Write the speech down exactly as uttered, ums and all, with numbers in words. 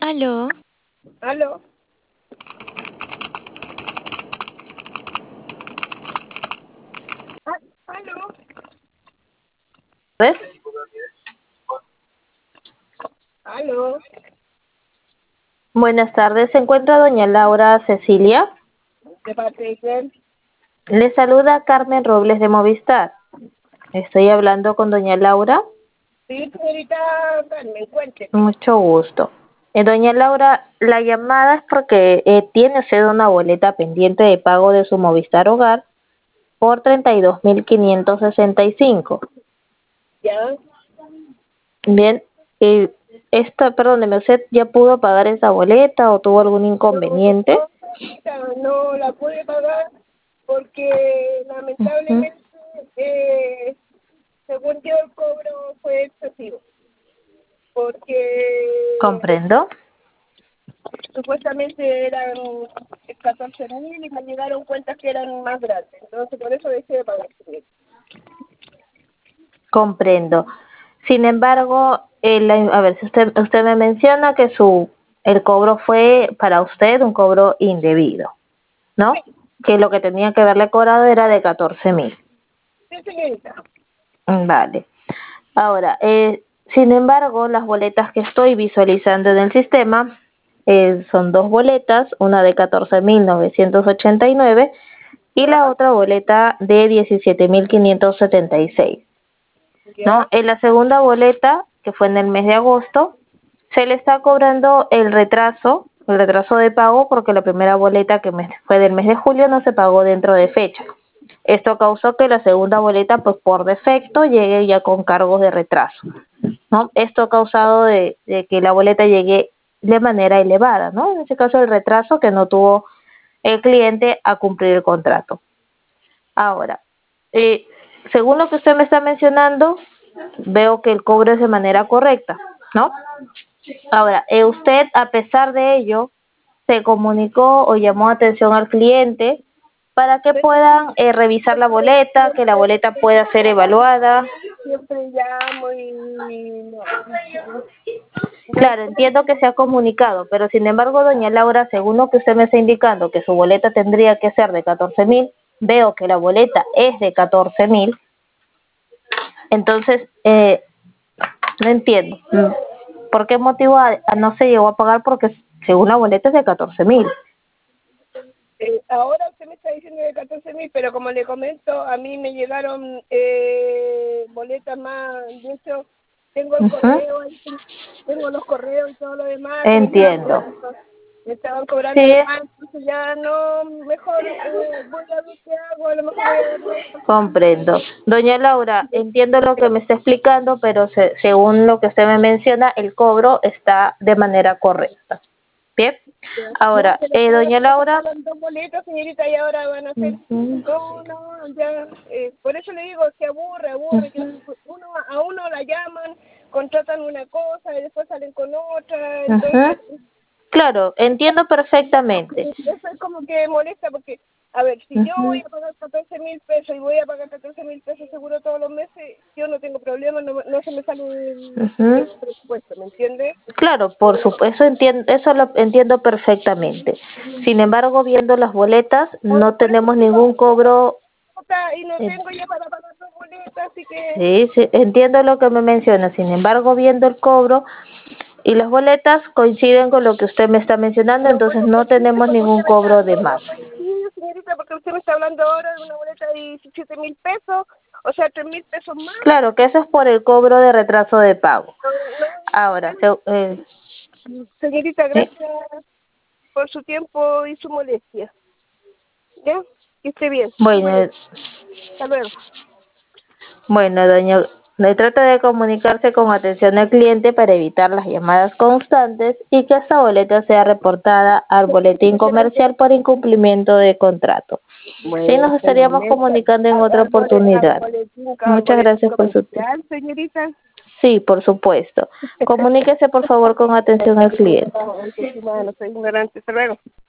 Aló. Aló. Ah, aló. ¿Ves? Aló. Buenas tardes, ¿se encuentra doña Laura Cecilia? ¿De parte de quién? Le saluda Carmen Robles de Movistar. Estoy hablando con doña Laura. Sí, señorita Carmen, cuénteme. Mucho gusto. Eh, doña Laura, la llamada es porque eh, tiene usted una boleta pendiente de pago de su Movistar Hogar por treinta y dos mil quinientos sesenta y cinco. ¿Ya? Bien, eh, esta, perdóneme, ¿usted ya pudo pagar esa boleta o tuvo algún No, inconveniente? no, señorita, no la pude pagar porque Ujú. lamentablemente, eh, según yo, el cobro fue excesivo. Porque ¿Comprendo? supuestamente eran catorce mil y me llegaron cuentas que eran más grandes. Entonces, por eso dejé de pagar. Comprendo. Sin embargo, el, a ver, si usted, usted me menciona que su el cobro fue para usted un cobro indebido, ¿no? Que lo que tenía que haberle cobrado era de catorce mil. Sí, señorita. Vale. Ahora, eh, sin embargo, las boletas que estoy visualizando en el sistema eh, son dos boletas, una de catorce mil novecientos ochenta y nueve y ¿Ya? la otra boleta de diecisiete mil quinientos setenta y seis. ¿No? ¿Ya? En la segunda boleta, que fue en el mes de agosto, se le está cobrando el retraso, el retraso de pago, porque la primera boleta que me- fue del mes de julio no se pagó dentro de fecha. Esto causó que la segunda boleta, pues por defecto, llegue ya con cargos de retraso, ¿no? Esto ha causado de, de que la boleta llegue de manera elevada, ¿no? En este caso, el retraso que no tuvo el cliente a cumplir el contrato. Ahora, eh, según lo que usted me está mencionando, veo que el cobro es de manera correcta, ¿no? Ahora, eh, usted, a pesar de ello, se comunicó o llamó atención al cliente para que puedan eh, revisar la boleta, que la boleta pueda ser evaluada. Siempre llamo y no, no, no Claro, entiendo que se ha comunicado, pero sin embargo, doña Laura, según lo que usted me está indicando, que su boleta tendría que ser de catorce mil, veo que la boleta es de catorce mil, entonces, eh, no entiendo. Mm, ¿Por qué motivo a- a no se llegó a pagar? Porque según la boleta es de catorce mil. eh, ahora usted me está diciendo de catorce mil, pero como le comento, a mí me llegaron eh, boletas más, de hecho, tengo el Ujú. correo, ahí, tengo los correos y todo lo demás, que me estaban Entiendo. cobrando, me estaban cobrando Sí, de más, entonces ya no, mejor eh, voy a ver qué hago, a lo mejor voy a dar de baja. comprendo. Doña Laura, entiendo lo que me está explicando, pero se- según lo que usted me menciona, el cobro está de manera correcta. Bien. No, Ahora, pero eh, ahora doña se me Laura. sacaron dos boletas, señorita, y ahora van a hacer. Ujú, No, no, ya. Eh, por eso le digo que aburre, aburre. Que ujú, uno, a uno la llaman, contratan una cosa y después salen con otra. ujú. Entonces, Claro, entiendo perfectamente. eso es como que molesta porque, a ver, si yo voy Ujú, a pagar catorce mil pesos y voy a pagar catorce mil pesos seguro todos los meses, yo no tengo problema, no, no se me sale del, del ujú. presupuesto, ¿me entiende? Claro, por supuesto, entiendo, eso lo entiendo perfectamente. Sin embargo, viendo las boletas, Por, no por eso tenemos digo, ningún cobro. puta, y no eh, tengo ya para pagar dos boletas, así que sí, sí, entiendo lo que me menciona. Sin embargo, viendo el cobro y las boletas coinciden con lo que usted me está mencionando, no entonces puedo no coincidir tenemos porque ningún usted me está, cobro de no, no más. coincide, señorita, porque usted me está hablando ahora de una boleta de diecisiete mil pesos, o sea, tres mil pesos más. Claro, que eso es por el cobro de retraso de pago. No, no, Ahora, se- eh, no. Señorita, sí. gracias por su tiempo y su molestia. ¿Ya? Que esté bien. Bueno, Hasta luego. Bueno, doña, le trata de comunicarse con atención al cliente para evitar las llamadas constantes y que esta boleta sea reportada al boletín comercial por incumplimiento de contrato. Sí, Bueno, nos se lo estaríamos aumenta comunicando en al, otra al, bole- al oportunidad. boletín, al Muchas boletín gracias por su tiempo. comercial, señorita. Sí, por supuesto. Comuníquese por favor con atención al cliente. Antes, no soy ignorante. Hasta luego.